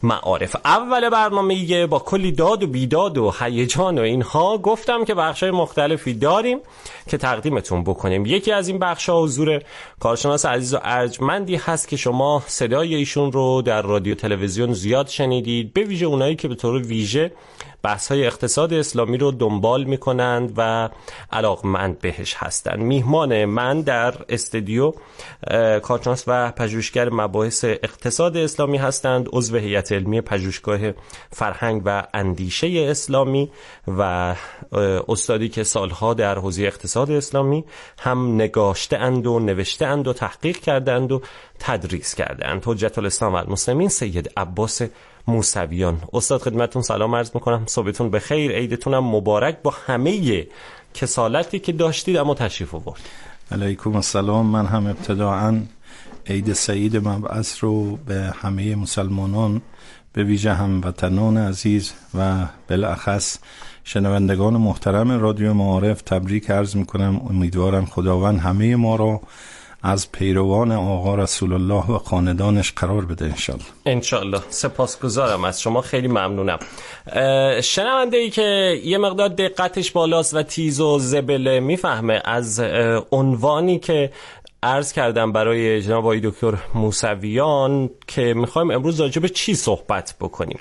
معارف. اول برنامه با کلی داد و بیداد و هیجان و اینها گفتم که بخشای مختلفی داریم که تقدیمتون بکنیم. یکی از این بخشا حضور کارشناس عزیز و ارجمندی هست که شما صدای ایشون رو در رادیو تلویزیون زیاد شنیدید، به ویژه اونایی که به طور ویژه بحث‌های اقتصاد اسلامی رو دنبال می‌کنند و علاقمند بهش هستند. میهمان من در استودیو کارشناس و پژوهشگر مباحث اقتصاد اسلامی هستند، عضو هیئت علمی پژوهشگاه فرهنگ و اندیشه اسلامی و استادی که سالها در حوزه اقتصاد اسلامی هم نگاشته اند و نوشته اند و تحقیق کردند و تدریس کردند. حجت الاسلام و المسلمین سید عباس موسویان. استاد خدمتتون سلام عرض میکنم، صبحتون بخیر، عیدتون هم مبارک با همه کسالتی که داشتید اما تشریف آوردید. علیکم السلام. من هم ابتداعاً عید سعید مبعث رو به همه مسلمانان به ویژه هموطنان عزیز و بالاخص شنوندگان محترم رادیو معارف تبریک عرض میکنم. امیدوارم خداوند همه ما رو از پیروان آقا رسول الله و خاندانش قرار بده انشالله. انشالله. سپاسگزارم از شما، خیلی ممنونم. شنونده ای که یه مقدار دقتش بالاست و تیز و زبله میفهمه از عنوانی که عرض کردم برای جناب آقای دکتر موسویان که میخوایم امروز راجع به چی صحبت بکنیم.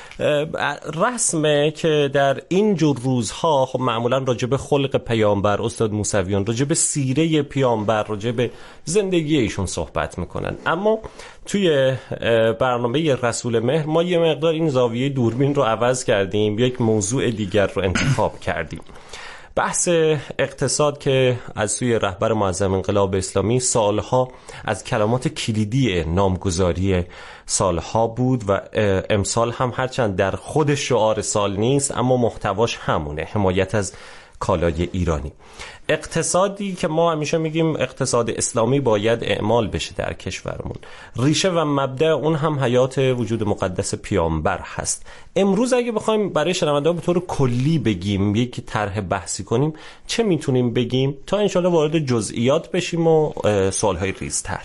رسمه که در این جور روزها خب معمولا راجع به خلق پیامبر استاد موسویان، راجع به سیره پیامبر، راجع به زندگی ایشون صحبت میکنن، اما توی برنامه رسول مهر ما یه مقدار این زاویه دوربین رو عوض کردیم، یک موضوع دیگر رو انتخاب کردیم. بحث اقتصاد که از سوی رهبر معظم انقلاب اسلامی سالها از کلمات کلیدی نامگذاری سالها بود و امسال هم هرچند در خود شعار سال نیست اما محتواش همونه، حمایت از کالای ایرانی. اقتصادی که ما همیشه میگیم اقتصاد اسلامی باید اعمال بشه در کشورمون، ریشه و مبدأ اون هم حیات وجود مقدس پیامبر هست. امروز اگه بخوایم برای شنونده‌ها به طور کلی بگیم، یک طرح بحثی کنیم، چه میتونیم بگیم تا انشالله وارد جزئیات بشیم و سوالهای ریزتر؟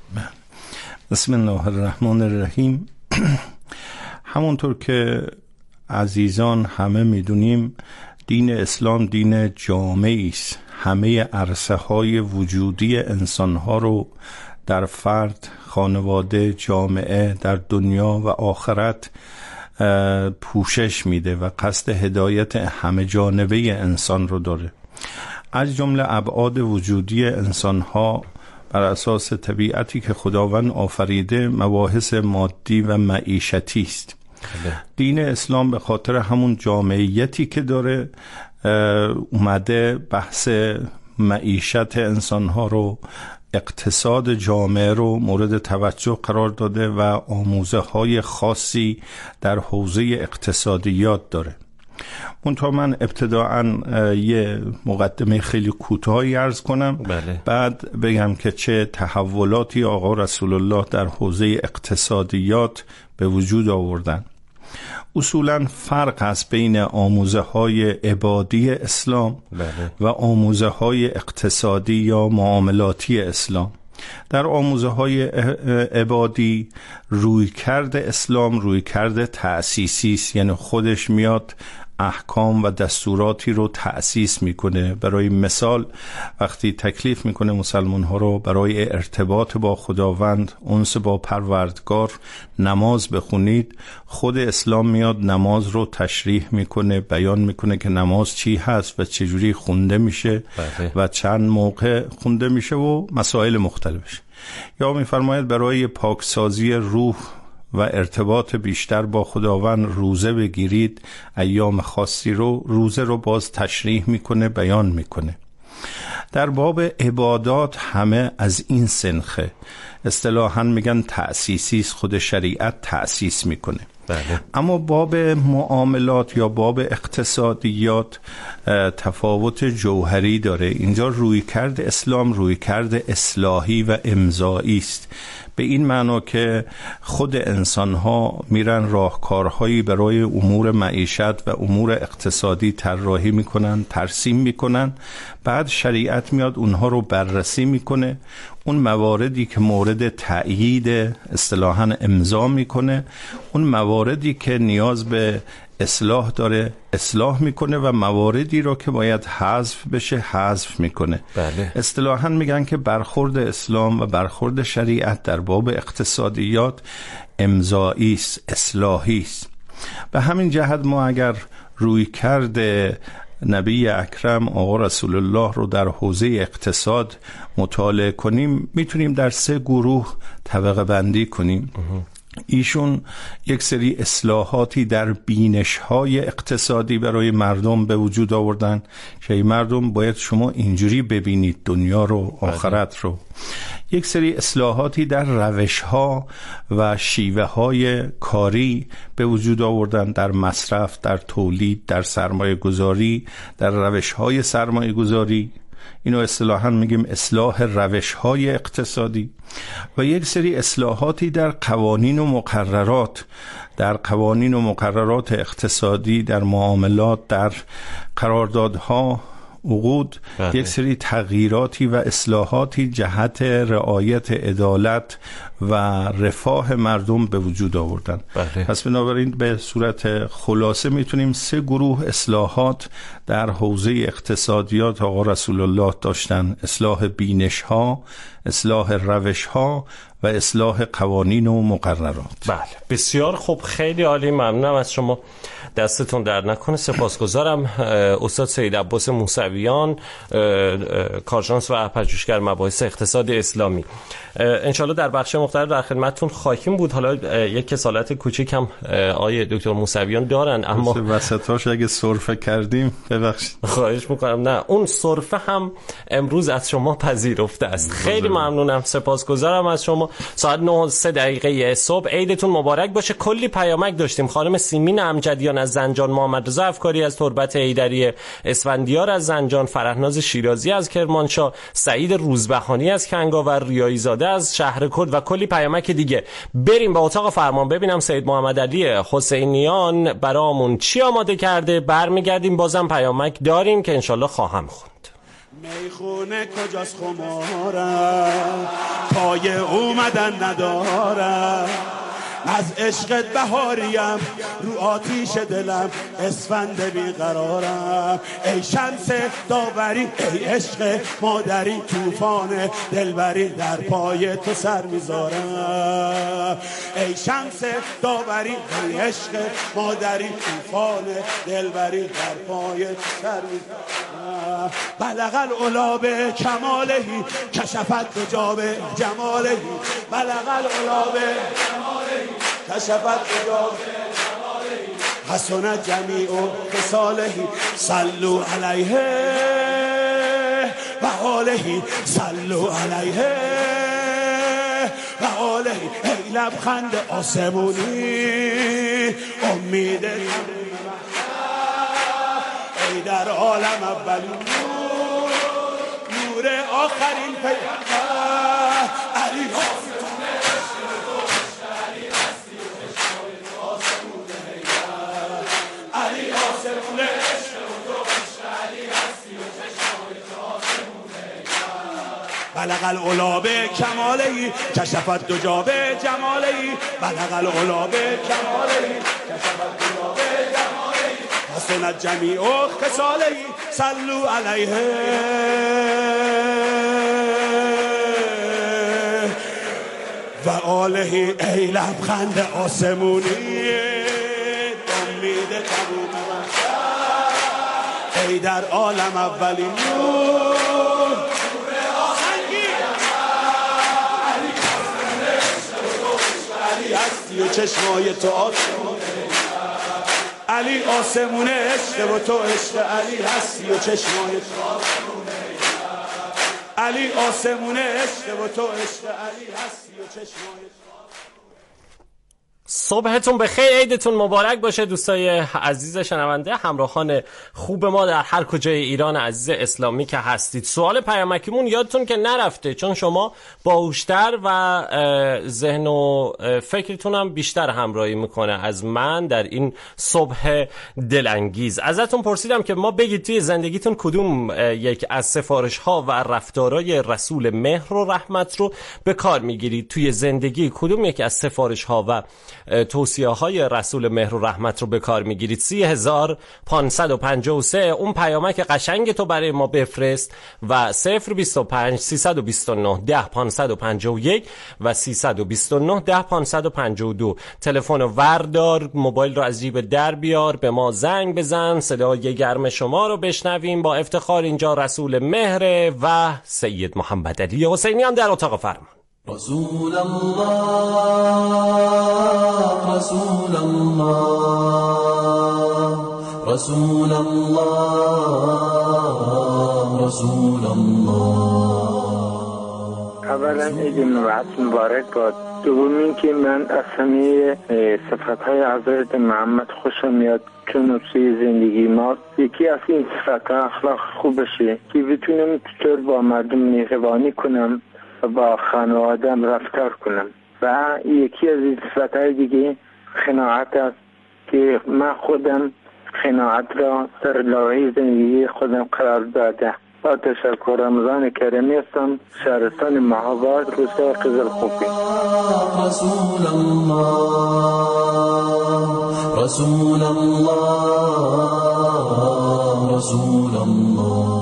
بسم الله الرحمن الرحیم. همونطور که عزیزان همه میدونیم دین اسلام دین جامعی است، همه عرصه های وجودی انسان ها رو در فرد، خانواده، جامعه، در دنیا و آخرت پوشش میده و قصد هدایت همه جانبه انسان رو داره. از جمله ابعاد وجودی انسان ها بر اساس طبیعتی که خداوند آفریده مباحث مادی و معیشتی است. دین اسلام به خاطر همون جامعیتی که داره اومده بحث معیشت انسانها رو، اقتصاد جامعه رو مورد توجه قرار داده و آموزه های خاصی در حوزه اقتصادیات داره. منتها من ابتداعاً یه مقدمه خیلی کوتاهی عرض کنم. بله. بعد بگم که چه تحولاتی آقا رسول الله در حوزه اقتصادیات به وجود آوردن. اصولاً فرق هست بین آموزه های عبادی اسلام و آموزه های اقتصادی یا معاملاتی اسلام. در آموزه های عبادی رویکرد اسلام رویکرد تأسیسی است، یعنی خودش میاد احکام و دستوراتی رو تأسیس میکنه. برای مثال وقتی تکلیف میکنه مسلمان ها رو برای ارتباط با خداوند، انس با پروردگار نماز بخونید، خود اسلام میاد نماز رو تشریح میکنه، بیان میکنه که نماز چی هست و چجوری خونده میشه و چند موقع خونده میشه و مسائل مختلفش. یا میفرماید برای پاکسازی روح و ارتباط بیشتر با خداوند روزه بگیرید، ایام خاصی رو روزه رو باز تشریح میکنه، بیان میکنه. در باب عبادات همه از این سنخه، اصطلاحاً میگن تأسیسی است، خود شریعت تأسیس میکنه. بله. اما باب معاملات یا باب اقتصادیات تفاوت جوهری داره. اینجا رویکرد اسلام رویکرد اصلاحی و امضایی است، به این معنا که خود انسان‌ها میرن راهکارهایی برای امور معیشت و امور اقتصادی طراحی میکنن، ترسیم میکنن، بعد شریعت میاد اونها رو بررسی میکنه، اون مواردی که مورد تأیید اصطلاحاً امضا میکنه، اون مواردی که نیاز به اصلاح داره اصلاح میکنه و مواردی رو که باید حذف بشه حذف میکنه. بله. اصطلاحاً میگن که برخورد اسلام و برخورد شریعت در باب اقتصادیات امضایی است، اصلاحی است. به همین جهت ما اگر روی کرده نبی اکرم آقا رسول الله رو در حوزه اقتصاد مطالعه کنیم، میتونیم در 3 گروه طبقه بندی کنیم. ایشون یک سری اصلاحاتی در بینش‌های اقتصادی برای مردم به وجود آوردن که مردم باید شما اینجوری ببینید دنیا رو، آخرت رو. یک سری اصلاحاتی در روش‌ها و شیوه‌های کاری به وجود آوردن، در مصرف، در تولید، در سرمایه‌گذاری، در روش‌های سرمایه‌گذاری. اینو اصطلاحاً میگیم اصلاح روش‌های اقتصادی. و یک سری اصلاحاتی در قوانین و مقررات، در قوانین و مقررات اقتصادی، در معاملات، در قراردادها، عقود. یک سری تغییراتی و اصلاحاتی جهت رعایت عدالت و رفاه مردم به وجود آوردن. پس بنابراین به صورت خلاصه میتونیم 3 گروه اصلاحات در حوزه اقتصادیات آقا رسول الله داشتن: اصلاح بینش ها، اصلاح روش ها و اصلاح قوانین و مقررات. بله، بسیار خوب، خیلی عالی، ممنونم از شما، دستتون درد نکنه. سپاسگزارم استاد سید عباس موسویان، کارشناس و پژوهشگر مباحث اقتصاد اسلامی. انشالله در بخش مختلف در خدمتتون خواهیم بود. حالا یک کسالت کوچیک هم آقای دکتر موسویان دارن، اما وسطاش اگه سرفه کردیم ببخشید. خواهش میکنم. نه، اون سرفه هم امروز از شما پذیرفته است. خیلی ممنونم، سپاسگزارم از شما. ساعت 9:03 صبح، عیدتون مبارک باشه. کلی پیامک داشتیم. خانم سیمین امجدیان از زنجان، محمد رضا افکاری از تربت حیدری، اسفندیار از زنجان، فرهناز شیرازی از کرمانشاه، سعید روزبهانی از کنگاور، ریایی زاده از شهرکرد و کلی پیامک دیگه. بریم به اتاق فرمان ببینم سید محمد علی حسینیان برامون چی آماده کرده. برمیگردیم، بازم پیامک داریم که انشالله خواهم خوند. میخونه کجاست خمارم، پای اومدن ندارم، از عشقت بهاریم، رو آتیش دلم اسفند بیقرارم. ای شمس داوری، ای عشق مادری، طوفان دلبری در پای تو سر میذارم. ای شمس داوری، ای عشق مادری، طوفان دلبری در پای تو سر میذارم. بلغ العلا به کمالهی، کشفت حجاب جمالهی، بلغ العلا به کمالهی، کشفت حجاب جمالهی، حسنت جمیع خصاله، صلوا علیه و آله، صلوا علیه و آله. ای لبخند آسمونی، امید ای در عالم اولین نور، نور آخرین پیغمبر علی. بلغ العلا به کمالهی، کشفت دجا به جمالهی، بلغ العلا به کمالهی، کشفت دجا به جمالهی، حسنت جمیع خصالهی، صلوا علیه و آله. ای لبخند آسمونی، امید تموم بشر، ای در عالم اولین نور، هستی و چشمای تو آسمونه، علی آسمونه عشق و تو عشق علی، هستی و چشمای تو آسمونه، علی آسمونه عشق و تو عشق علی، هستی و چشمای تو. صبحتون بخیر، عیدتون مبارک باشه دوستای عزیز شنونده، همراهان خوب ما در هر کجای ایران عزیز اسلامی که هستید. سوال پیامکیمون یادتون که نرفته، چون شما باهوشتر و ذهن و فکرتون هم بیشتر همراهی میکنه از من در این صبح دلانگیز. ازتون پرسیدم که ما بگید توی زندگیتون کدوم یک از سفارش ها و رفتارهای رسول مهر و رحمت رو به کار میگیرید توی زندگی، کدوم یک از سفارش ها و توصیه های رسول مهر و رحمت رو به کار میگیرید. 3553 اون پیامک قشنگ تو برای ما بفرست و 025 329 10551 و 329 10552 تلفن وردار، موبایل رو از جیب در بیار، به ما زنگ بزن، صدای گرم شما رو بشنویم. با افتخار اینجا رسول مهر و سید محمد علی حسینی هم در اتاق فرمان. رسول الله رسول الله رسول الله رسول الله. اولا عید مبارک باد. دوم اینکه من از همه صفتهای حضرت محمد خوشم میاد، چون توی زندگی ما یکی از این صفتها اخلاق خوب بشه که بتونم چطور با مردم مهربانی کنم و با خانوادم رفتار کنم. و یکی از این صفتهای دیگه قناعت است که من خودم قناعت را در لایحه زندگی خودم قرار داده. با تشکر. رمضان کریمی هستم، شهرستان مهاباد، روستای قزلخوپی. رسول الله رسول الله رسول الله.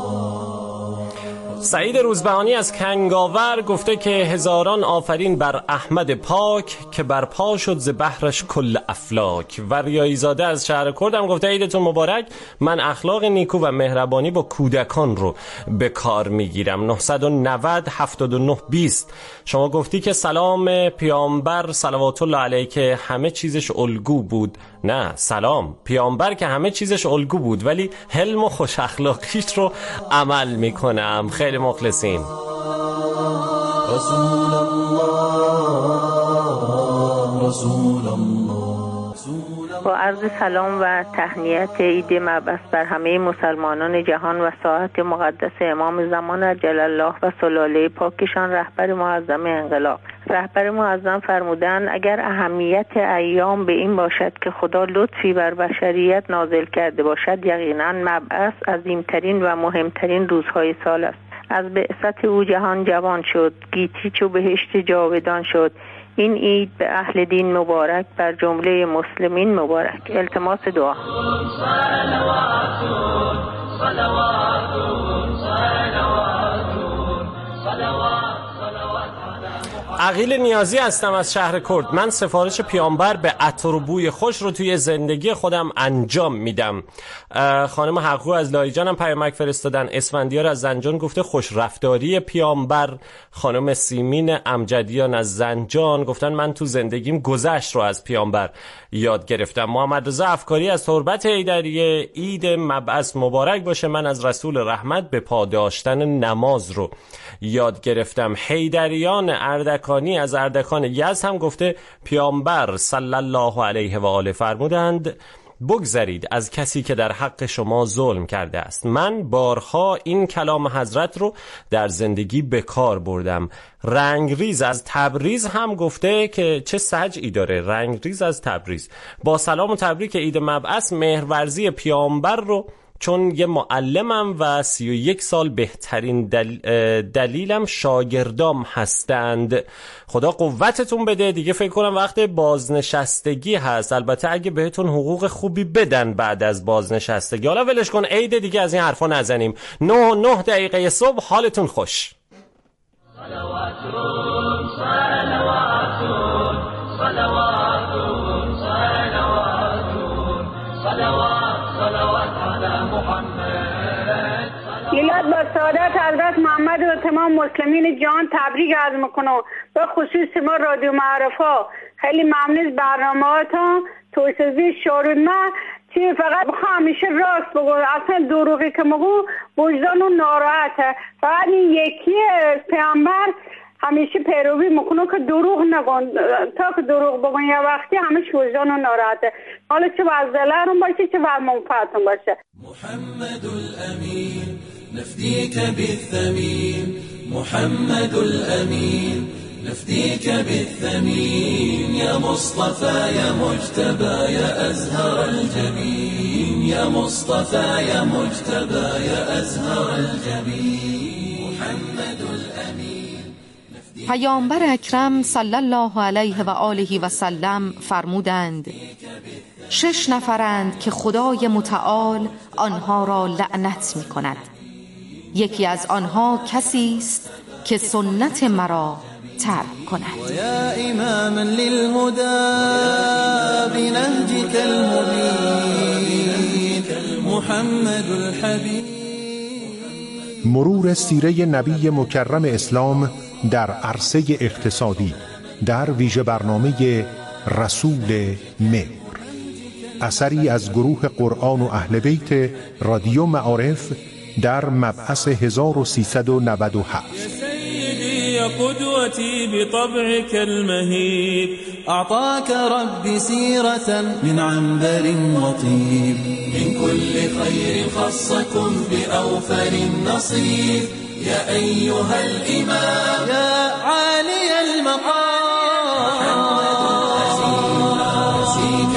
سعید روزبهانی از کنگاور گفته که هزاران آفرین بر احمد پاک که بر پا شد ز بحرش کل افلاک. و ریایی زاده از شهر کردم گفته عیدتون مبارک، من اخلاق نیکو و مهربانی با کودکان رو به کار میگیرم. 990 79 20 شما گفتی که سلام پیامبر صلوات الله علیه که همه چیزش الگو بود. نه، سلام پیامبر که همه چیزش الگو بود ولی حلم و خوش اخلاقیش رو عمل میکنم. خیلی مخلصیم. رسول الله رسول الله. با عرض سلام و تهنیت عید مبعث بر همه مسلمانان جهان و ساعت مقدس امام زمان عجل الله و سلاله پاکشان، رهبر معظم انقلاب. رهبر معظم فرمودند اگر اهمیت ایام به این باشد که خدا لطفی بر بشریت نازل کرده باشد، یقینا مبعث عظیمترین و مهمترین روزهای سال است. از بعثت او جهان جوان شد، گیتی چو بهشت جاودان شد. این عید به اهل دین مبارک، بر جمله مسلمین مبارک. التماس دعا. عقیل نیازی هستم از شهر کرد. من سفارش پیامبر به عطر و بوی خوش رو توی زندگی خودم انجام میدم. خانم حقو از لایجان هم پیامک فرستادن. اسفندیار از زنجان گفته خوش رفتاری پیامبر. خانم سیمین امجدیان از زنجان گفتن من تو زندگیم گذشت رو از پیامبر یاد گرفتم. محمد رضا افکاری از تربت حیدریه عید مبعث مبارک باشه، من از رسول رحمت به پا داشتن نماز رو یاد گرفتم. حیدریان اردکانی از اردکان یزد هم گفته پیامبر صلی الله علیه و آله فرمودند بگذرید از کسی که در حق شما ظلم کرده است. من بارها این کلام حضرت رو در زندگی به کار بردم. رنگریز از تبریز هم گفته که چه سجعی داره. رنگریز از تبریز با سلام و تبریک عید مبعث، مهرورزی پیامبر رو چون یه معلمم و 31 سال بهترین دلیلم شاگردام هستند. خدا قوتتون بده. دیگه فکر کنم وقت بازنشستگی هست، البته اگه بهتون حقوق خوبی بدن بعد از بازنشستگی. حالا ولش کن، عید دیگه از این حرفا نزنیم. 9 دقیقه صبح، حالتون خوش. میلاد با سعادت حضرت محمد و تمام مسلمین جهان تبریک عرض میکنم. به خصوص ما رادیو معرفا خیلی ممنون از برنامه‌هاتون. توسعه شورون ما چی فقط بخوام همیشه راست بگو، اصلا دروغی که مگو وجدان ناراحته. فقط این یکی پیامبر همیشه پیروی میکنه که دروغ نگن، تا که دروغ بگن یا وقتی همه وجدان ناراحته، حالا چه بر ضررم باشه چه بر منفعتم باشه. محمد الامین نفدیک بالثمین، محمد الامین نفديك بالثمين، يا مصطفى يا مجتبى يا أزهر الجبين، يا مصطفى يا مجتبى يا أزهر الجبين، محمد الأمين. پیامبر اکرم صلی الله علیه و آله و سلم فرمودند 6 نفرند که خدای متعال آنها را لعنت می کند. یکی از آنها کسی است که سنت مرا ترک کند. و یا اماما للهدى بنهجك المبین محمد الحبیب. مرور سیره نبی مکرم اسلام در عرصه اقتصادی در ویژه برنامه رسول مهر، اثری از گروه قرآن و اهل بیت رادیو معارف در مبعث 1397. يا قدوتي بطبعك المهيب، أعطاك ربي سيرة من عنبر وطيب، من كل خير خصكم بأوفر النصيب، يا أيها الإمام يا عالي المقام، محمد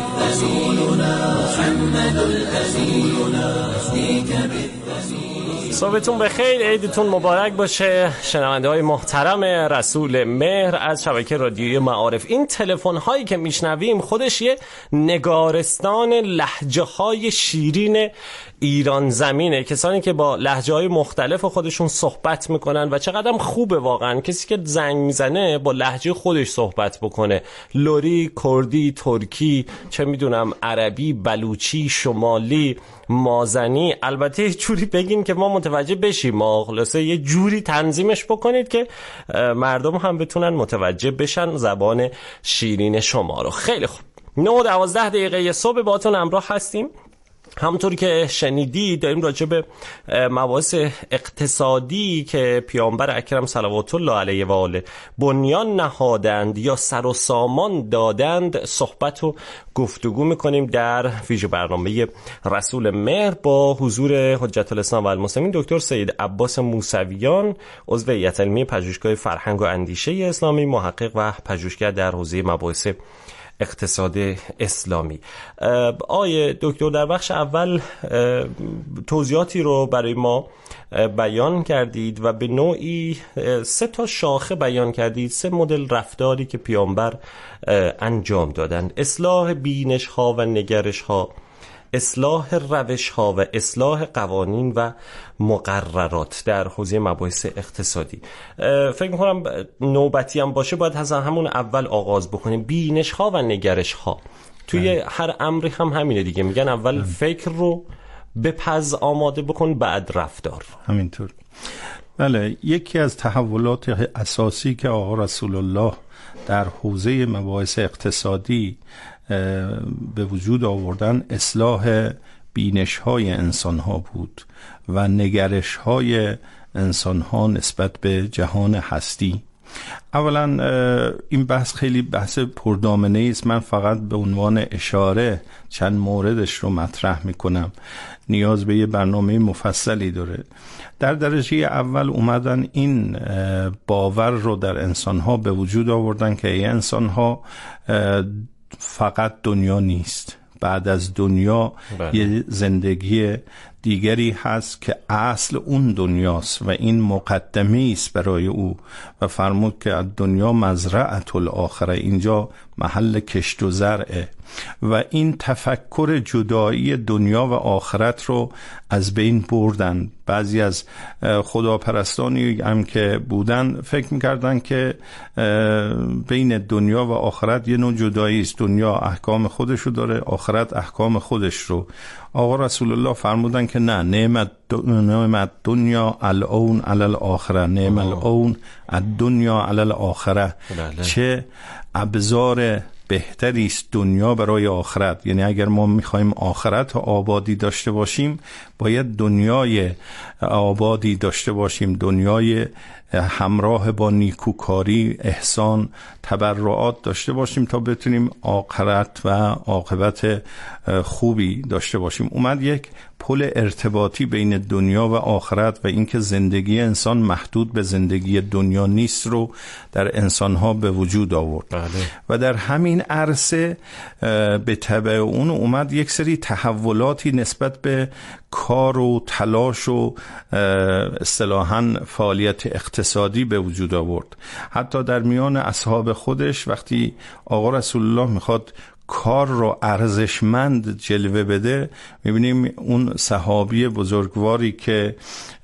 رسولنا محمد الأمين نفديك بالرسول. صبحتون بخیر، عیدتون مبارک باشه شنونده های محترم رسول مهر از شبکه رادیویی معارف. این تلفن هایی که میشنویم خودش یه نگارستان لهجه های شیرین ایران زمینه، کسانی که با لهجه های مختلف خودشون صحبت میکنن و چقدر خوبه واقعا کسی که زنگ میزنه با لهجه خودش صحبت بکنه، لری، کردی، ترکی، چه میدونم عربی، بلوچی، شمالی، مازنی. البته یه جوری بگین که ما متوجه بشیم، خلاصه یه جوری تنظیمش بکنید که مردم هم بتونن متوجه بشن زبان شیرین شما رو. خیلی خوب، 9:12 دقیقه صبح باهاتون همراه هستیم. همونطوری که شنیدید داریم راجع به مباحث اقتصادی که پیامبر اکرم صلوات الله علیه و آله بنیان نهادند یا سر و سامان دادند صحبت و گفتگو میکنیم در ویژه برنامه رسول مهر با حضور حجت الاسلام و المسلمین دکتر سید عباس موسویان، عضو هیئت علمی پژوهشگاه فرهنگ و اندیشه اسلامی، محقق و پژوهشگر در حوزه مباحث اقتصاد اسلامی. آیه دکتر در بخش اول توضیحاتی رو برای ما بیان کردید و به نوعی 3 شاخه بیان کردید، 3 مدل رفتاری که پیامبر انجام دادند: اصلاح بینش ها و نگرش ها، اصلاح روش ها و اصلاح قوانین و مقررات در حوزه مباحث اقتصادی. فکر می‌کنم نوبتی هم باشه باید از همون اول آغاز بکنیم. بینش ها و نگرش ها توی هر امری هم همینه دیگه، میگن اول فکر رو بپز آماده بکن بعد رفتار. همینطور. بله، یکی از تحولات اساسی که آقا رسول الله در حوزه مباحث اقتصادی به وجود آوردن اصلاح بینش های انسان ها بود و نگرش های انسان ها نسبت به جهان هستی. اولا این بحث خیلی بحث پردامنه است، من فقط به عنوان اشاره چند موردش رو مطرح میکنم، نیاز به یه برنامه مفصلی داره. در درجه اول اومدن این باور رو در انسان ها به وجود آوردن که این انسان ها فقط دنیا نیست، بعد از دنیا یه زندگی دیگری هست که اصل اون دنیاست و این مقدمه است برای او و فرمود که دنیا مزرعة الاخره، اینجا محل کشت و زرعه و این تفکر جدایی دنیا و آخرت رو از بین بردن. بعضی از خداپرستانی هم که بودن فکر میکردن که بین دنیا و آخرت یه نوع جدایی است، دنیا احکام خودش رو داره، آخرت احکام خودش رو. آقا رسول الله فرمودن که نه، نعمت دنیا العون علی الاخره، نعم العون الدنیا علی الاخره. چه ابزار بهتری است دنیا برای آخرت. یعنی اگر ما میخوایم آخرت آبادی داشته باشیم باید دنیای آبادی داشته باشیم، دنیای همراه با نیکوکاری، احسان، تبرعات داشته باشیم تا بتونیم آخرت و عاقبت خوبی داشته باشیم. اومد یک پل ارتباطی بین دنیا و آخرت و اینکه زندگی انسان محدود به زندگی دنیا نیست رو در انسانها به وجود آورد. بله. و در همین عرصه به تبع اون اومد یک سری تحولاتی نسبت به کار و تلاش و اصطلاحاً فعالیت اقتصادی به وجود آورد. حتی در میان اصحاب خودش وقتی آقا رسول الله میخواد کار رو ارزشمند جلوه بده، میبینیم اون صحابی بزرگواری که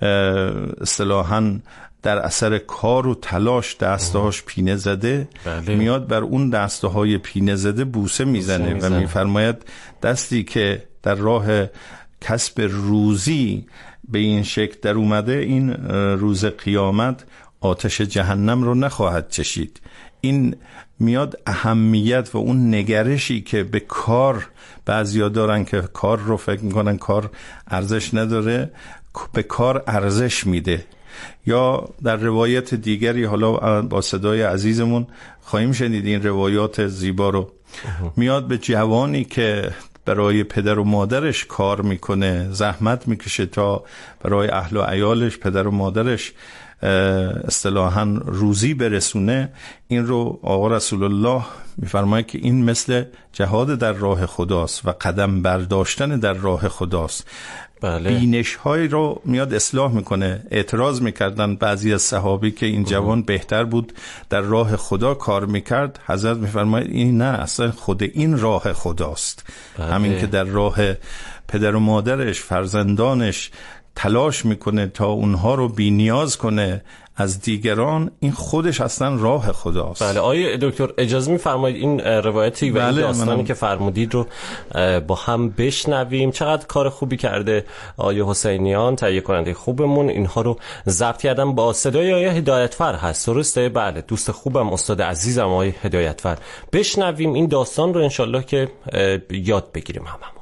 اصطلاحاً در اثر کار و تلاش دستهاش پینه زده، بله. میاد بر اون دستهای پینه زده بوسه میزنه و میفرماید دستی که در راه کسب روزی به این شکل در اومده این روز قیامت آتش جهنم رو نخواهد چشید. این میاد اهمیت و اون نگرشی که به کار، بعضیا دارن که کار رو فکر میکنن کار ارزش نداره، به کار ارزش میده. یا در روایت دیگری، حالا با صدای عزیزمون خواهیم شنید این روایات زیبا رو، میاد به جوانی که برای پدر و مادرش کار میکنه، زحمت میکشه تا برای اهل و عیالش، پدر و مادرش اصطلاحاً روزی برسونه، این رو آقا رسول الله میفرماید که این مثل جهاد در راه خداست و قدم برداشتن در راه خداست. بله. بینش های رو میاد اصلاح میکنه. اعتراض میکردن بعضی از صحابی که این جوان بهتر بود در راه خدا کار میکرد. حضرت میفرماید این نه، اصلا خود این راه خداست. بله. همین که در راه پدر و مادرش، فرزندانش تلاش میکنه تا اونها رو بی نیاز کنه از دیگران، این خودش اصلا راه خداست. بله. آیه دکتر اجازه میفرمایید این روایتی و این داستانی که فرمودید رو با هم بشنویم؟ چقدر کار خوبی کرده آیه حسینیان، تهیه کننده خوبمون، اینها رو ضبط کردن. با صدای آیه هدایتفر هست، درسته؟ بله، دوست خوبم، استاد عزیزم آیه هدایتفر. بشنویم این داستان رو انشالله که یاد بگیریم هممون.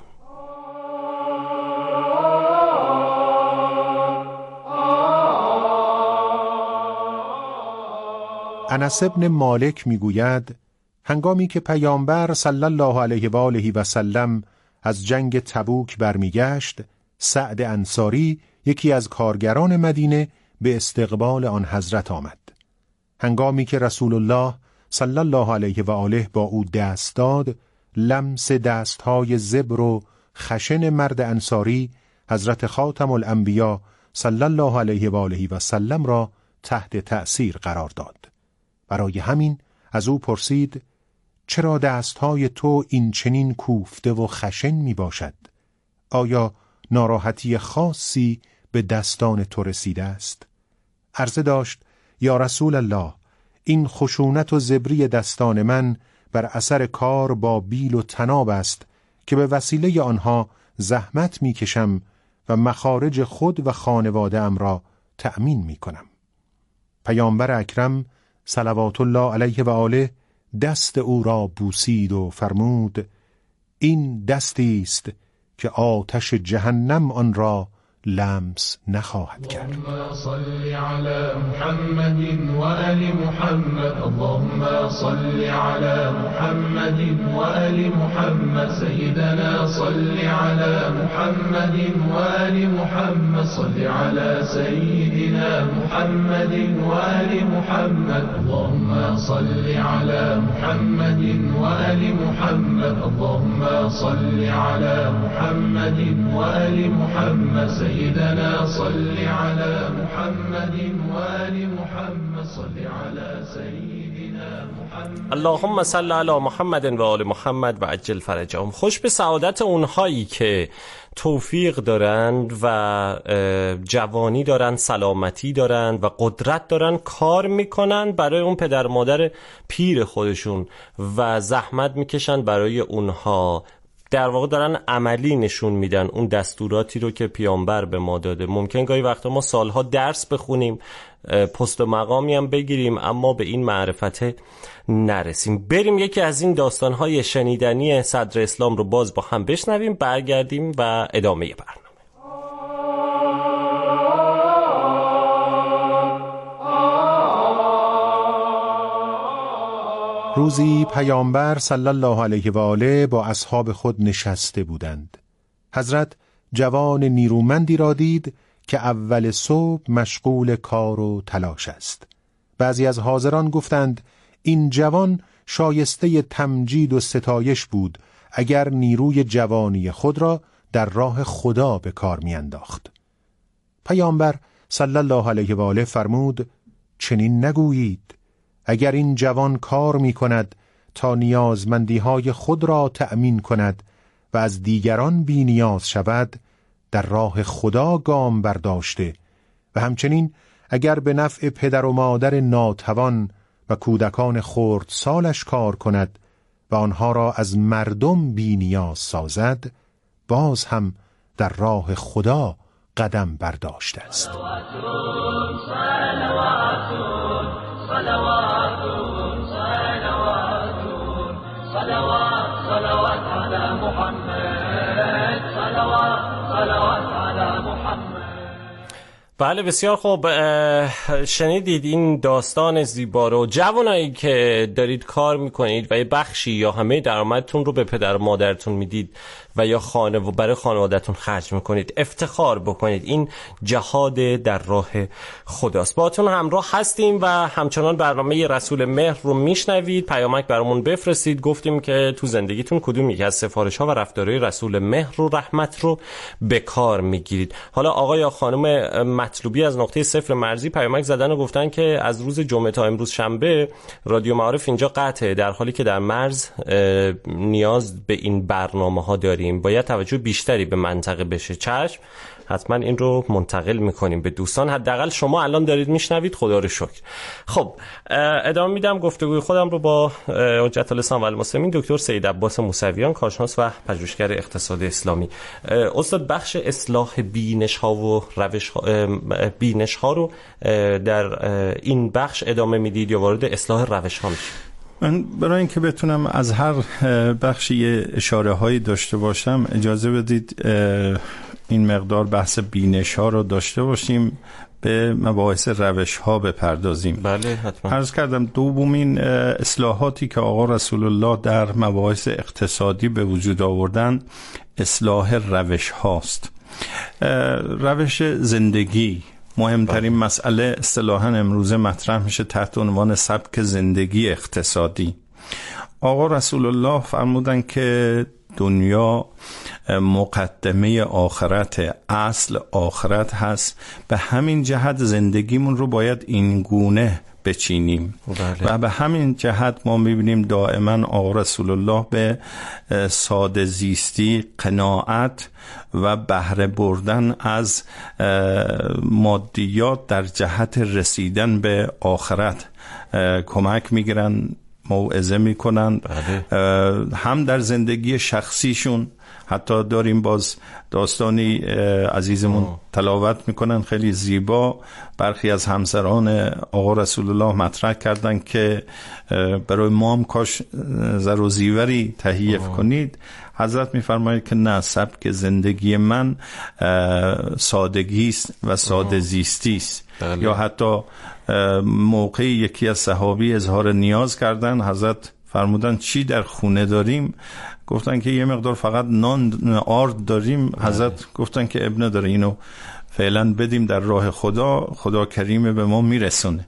انس بن مالک میگوید هنگامی که پیامبر صلی الله علیه و آله و سلم از جنگ تبوک برمیگشت، سعد انصاری یکی از کارگران مدینه به استقبال آن حضرت آمد. هنگامی که رسول الله صلی الله علیه و آله با او دست داد، لمس دستهای زبر و خشن مرد انصاری حضرت خاتم الانبیا صلی الله علیه و آله و سلم را تحت تأثیر قرار داد. برای همین از او پرسید چرا دستهای تو این چنین کوفته و خشن می باشد؟ آیا ناراحتی خاصی به دستان تو رسیده است؟ عرضه داشت یا رسول الله، این خشونت و زبری دستان من بر اثر کار با بیل و تناب است که به وسیله آنها زحمت می کشم و مخارج خود و خانواده ام را تأمین می کنم. پیامبر اکرم صلوات الله علیه و آله دست او را بوسید و فرمود این دستی است که آتش جهنم آن را لمس نخواهد کرد. اللهم صل على محمد و آل محمد. اللهم صل على محمد و آل محمد. سيدنا صل على محمد و آل محمد. صل على سيدنا محمد و آل محمد. اللهم صل على محمد و آل محمد. اللهم صل على محمد و آل محمد. سيدنا صل على محمد وآل محمد. صل على سيدنا محمد. اللهم صل على محمد و آل محمد و عجل فرجهم. خوش به سعادت اونهایی که توفیق دارند و جوانی دارند، سلامتی دارند و قدرت دارند، کار میکنند برای اون پدر مادر پیر خودشون و زحمت میکشند برای اونها، در واقع دارن عملی نشون میدن اون دستوراتی رو که پیامبر به ما داده. ممکن گاهی وقتا ما سالها درس بخونیم، پست و مقامی هم بگیریم اما به این معرفت نرسیم. بریم یکی از این داستان‌های شنیدنی صدر اسلام رو باز با هم بشنویم، برگردیم و ادامه برنامه. روزی پیامبر صلی الله علیه و آله با اصحاب خود نشسته بودند. حضرت جوان نیرومندی را دید که اول صبح مشغول کار و تلاش است. بعضی از حاضران گفتند این جوان شایسته تمجید و ستایش بود اگر نیروی جوانی خود را در راه خدا به کار می انداخت. پیامبر صلی الله علیه و آله فرمود چنین نگویید. اگر این جوان کار می کند تا نیازمندی های خود را تأمین کند و از دیگران بی نیاز شود، در راه خدا گام برداشته و همچنین اگر به نفع پدر و مادر ناتوان و کودکان خردسالش کار کند و آنها را از مردم بی نیاز سازد، باز هم در راه خدا قدم برداشته است. بله بسیار خوب. شنیدید این داستان زیبا رو. جوانایی که دارید کار میکنید و یه بخشی یا همه درآمدتون رو به پدر و مادرتون میدید و یا برای خانواده‌تون خرج میکنید، افتخار بکنید. این جهاد در راه خداست. باهاتون همراه هستیم و همچنان برنامه رسول مهر رو میشنوید. پیامک برامون بفرستید. گفتیم که تو زندگیتون کدوم یک از سفارش‌ها و رفتارهای رسول مهر رو، رحمت رو به کار میگیرید. حالا آقا یا خانم مطلوبی از نقطه صفر مرزی پیامک زدن و گفتن که از روز جمعه تا امروز شنبه رادیو معارف اینجا قطعه، در حالی که در مرز نیاز به این برنامه‌ها داریم. باید توجه بیشتری به منطقه بشه. چشم، حتما این رو منتقل میکنیم به دوستان. حداقل شما الان دارید میشنوید، خدا رو شکر. خب ادامه میدم گفتگوی خودم رو با حجت الاسلام و المسلمین دکتر سید عباس موسویان، کارشناس و پژوهشگر اقتصاد اسلامی. استاد، بخش اصلاح بینش ها و روش بینش ها رو در این بخش ادامه میدید یا وارد اصلاح روش ها میشید؟ من برای اینکه بتونم از هر بخشی اشاره هایی داشته باشم اجازه بدید این مقدار بحث بینش ها رو داشته باشیم، به مباحث روش ها بپردازیم. بله حتما. عرض کردم دومین اصلاحاتی که آقا رسول الله در مباحث اقتصادی به وجود آوردن اصلاح روش هاست. روش زندگی مهمترین مسئله اصطلاحاً امروزه مطرح میشه تحت عنوان سبک زندگی اقتصادی. آقا رسول الله فرمودن که دنیا مقدمه آخرت، اصل آخرت هست، به همین جهت زندگیمون رو باید این گونه بچینیم. بله. و به همین جهت ما میبینیم دائما آقا رسول الله به ساده زیستی، قناعت و بهره بردن از مادیات در جهت رسیدن به آخرت کمک میگیرن، موعظه میکنن. بله. هم در زندگی شخصیشون، حتی داریم باز داستانی عزیزمون تلاوت میکنن خیلی زیبا، برخی از همسران آقا رسول الله مطرح کردن که برای ما هم کاش زر و زیوری تهیه کنید. حضرت میفرماید که نه، سبک زندگی من سادگی است و ساده زیستی است. یا حتی موقعی یکی از صحابی اظهار نیاز کردن، حضرت فرمودن چی در خونه داریم؟ گفتن که یه مقدار فقط نان آرد داریم. حضرت گفتن که ابن داره، اینو فعلا بدیم در راه خدا، خدا کریمه به ما میرسونه.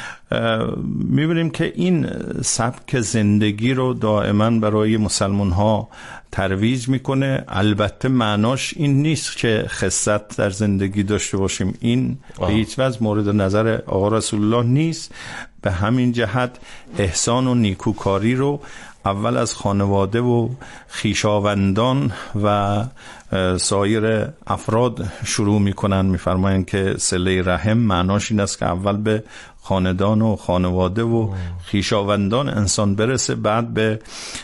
میبینیم که این سبک زندگی رو دائما برای مسلمان ها ترویج میکنه. البته معناش این نیست که خست در زندگی داشته باشیم، این به هیچ وجه مورد نظر آقا رسول الله نیست. به همین جهت احسان و نیکوکاری رو اول از خانواده و خیشاوندان و سایر افراد شروع میکنن. میفرمایند که صله رحم معناش این است که اول به خاندان و خانواده و خیشاوندان انسان برسه، بعد به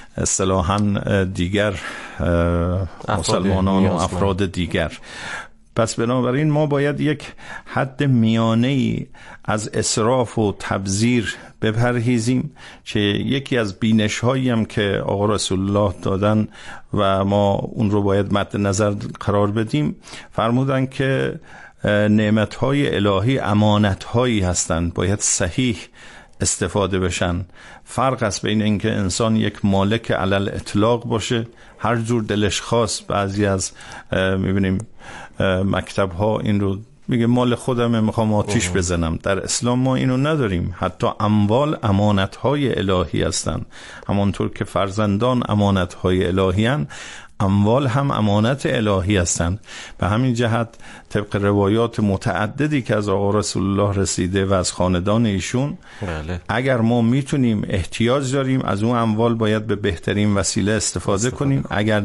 اصطلاحاً دیگر مسلمانان و افراد دیگر. پس بنابراین ما باید یک حد میانه‌ای از اسراف و تبذیر بپرهیزیم که یکی از بینش‌هایی هم که آقا رسول الله دادن و ما اون رو باید مد نظر قرار بدیم، فرمودن که نعمت‌های الهی امانت‌هایی هستند، باید صحیح استفاده بشن. فرق است بین اینکه انسان یک مالک علل اطلاق باشه، هر جور دلش خواست. بعضی از میبینیم مکتب ها این رو میگه مال خودمه میخوام آتیش بزنم. در اسلام ما اینو نداریم. حتی اموال امانت های الهی هستند. همانطور که فرزندان امانت های الهی هستند، اموال هم امانت الهی هستند. به همین جهت طبق روایات متعددی که از آقا رسول الله رسیده و از خاندان ایشون، اگر ما میتونیم احتیاج داریم از اون اموال باید به بهترین وسیله استفاده کنیم. اگر